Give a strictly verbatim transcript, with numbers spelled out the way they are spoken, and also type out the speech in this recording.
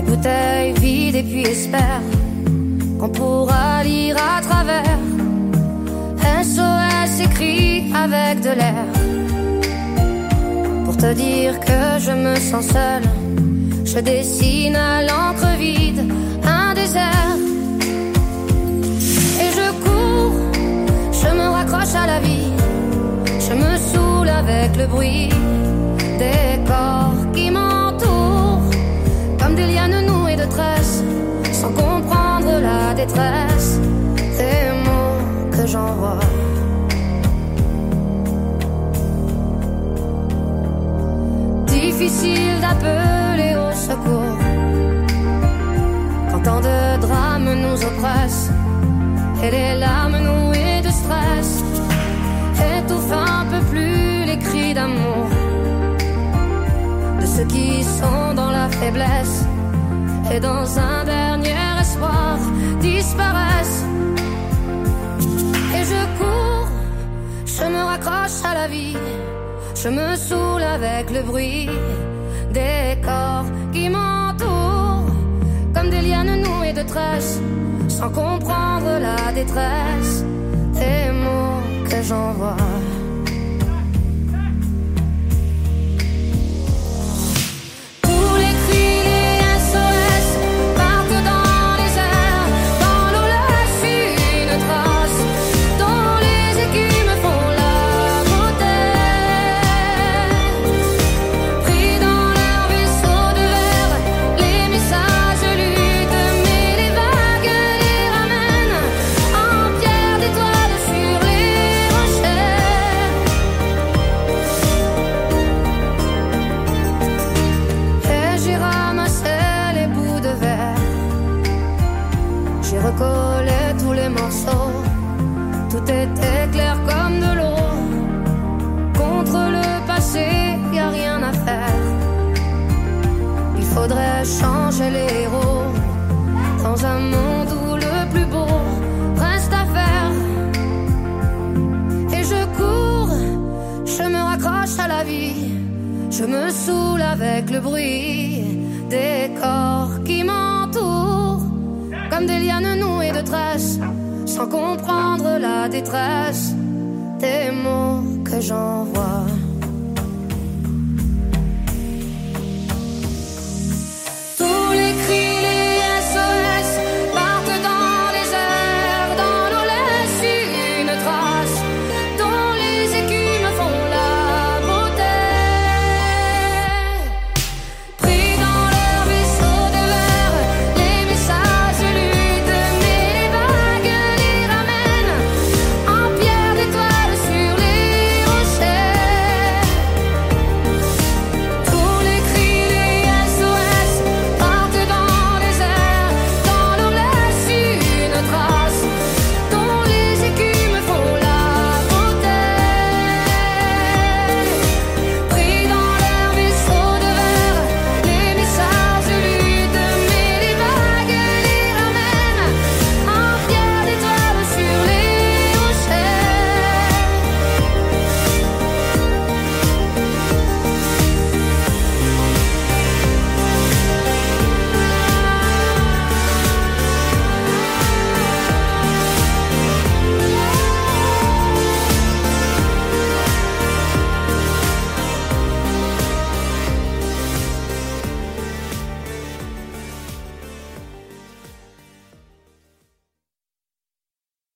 bouteille vide et puis espère qu'on pourra lire à travers. S O S écrit avec de l'air pour te dire que je me sens seule. Je dessine à l'encre vide un désert et je cours, je me raccroche à la vie, je me saoule avec le bruit des corps qui m'entourent comme des lianes nouées de tresses, sans comprendre la détresse des mots que j'envoie. Difficile d'appeler au secours quand tant de drames nous oppressent et les larmes nouées de stress étouffent un peu plus les cris d'amour de ceux qui sont dans la faiblesse et dans un dernier espoir disparaissent. Et je cours, je me raccroche à la vie, je me saoule avec le bruit des corps qui m'entourent comme des lianes nouées de tresses, sans comprendre la détresse des mots que j'envoie. Recoller tous les morceaux, tout était clair comme de l'eau. Contre le passé, y a rien à faire. Il faudrait changer les héros dans un monde où le plus beau reste à faire. Et je cours, je me raccroche à la vie, je me saoule avec le bruit des corps qui m'entourent comme des lianes nouées de tresses, sans comprendre la détresse des mots que j'envoie.